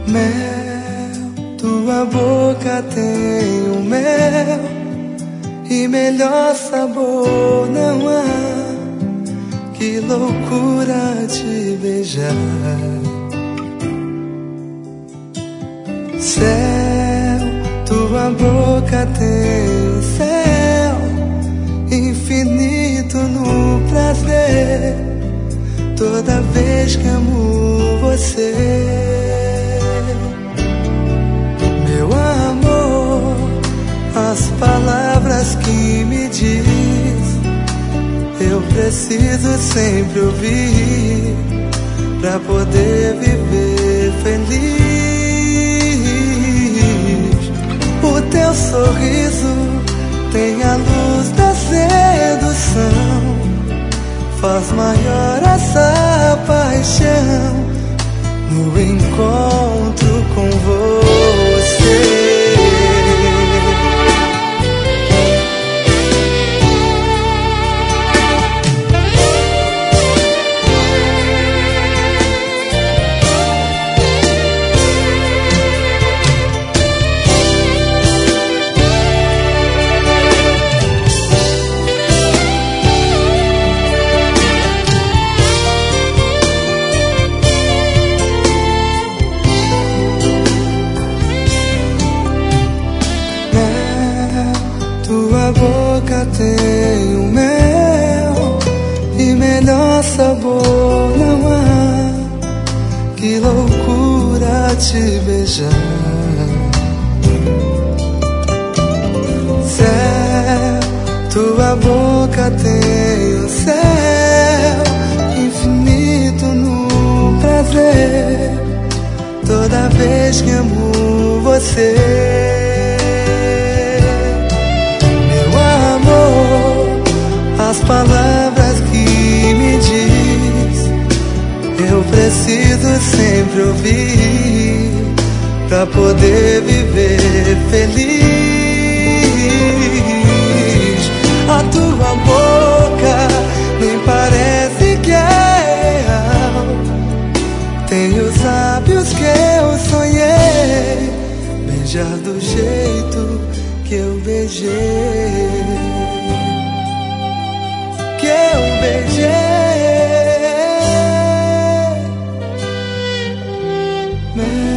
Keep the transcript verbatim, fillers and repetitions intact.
Mel, tua boca tem um mel e melhor sabor não há. Que loucura te beijar. Céu, tua boca tem um céu infinito no prazer. Toda vez que amo você, meu amor, as palavras que me diz eu preciso sempre ouvir pra poder viver feliz. O teu sorriso tem a luz da sedução, faz maior essa paixão no encontro com você. Tua boca tem um mel e melhor sabor não há. Que loucura te beijar. Céu, tua boca tem um céu infinito no prazer. Toda vez que amo você, as palavras que me diz eu preciso sempre ouvir pra poder viver feliz. A tua boca nem parece que é real, tem os lábios que eu sonhei beijar do jeito que eu beijei, que eu beijei.